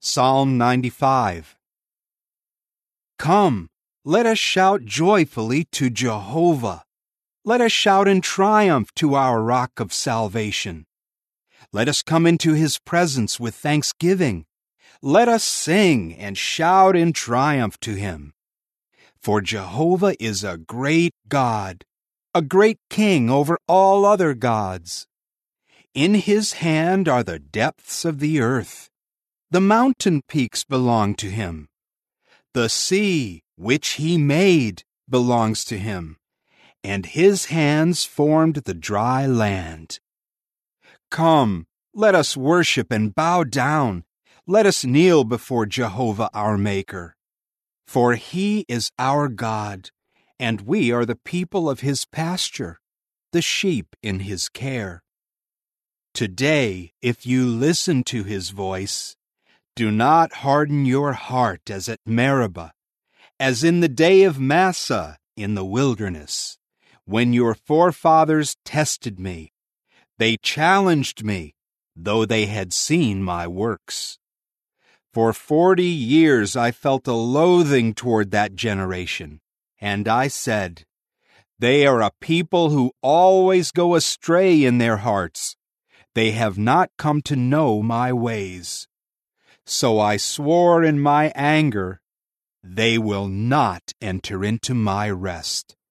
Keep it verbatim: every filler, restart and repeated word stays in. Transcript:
Psalm ninety-five. Come, let us shout joyfully to Jehovah. Let us shout in triumph to our rock of salvation. Let us come into his presence with thanksgiving. Let us sing and shout in triumph to him. For Jehovah is a great God, a great king over all other gods. In his hand are the depths of the earth. The mountain peaks belong to him. The sea, which he made, belongs to him, and his hands formed the dry land. Come, let us worship and bow down. Let us kneel before Jehovah our Maker. For he is our God, and we are the people of his pasture, the sheep in his care. Today, if you listen to his voice, do not harden your heart as at Meribah, as in the day of Massah in the wilderness, when your forefathers tested me. They challenged me, though they had seen my works. For forty years I felt a loathing toward that generation, and I said, "They are a people who always go astray in their hearts. They have not come to know my ways." So I swore in my anger, "They will not enter into my rest."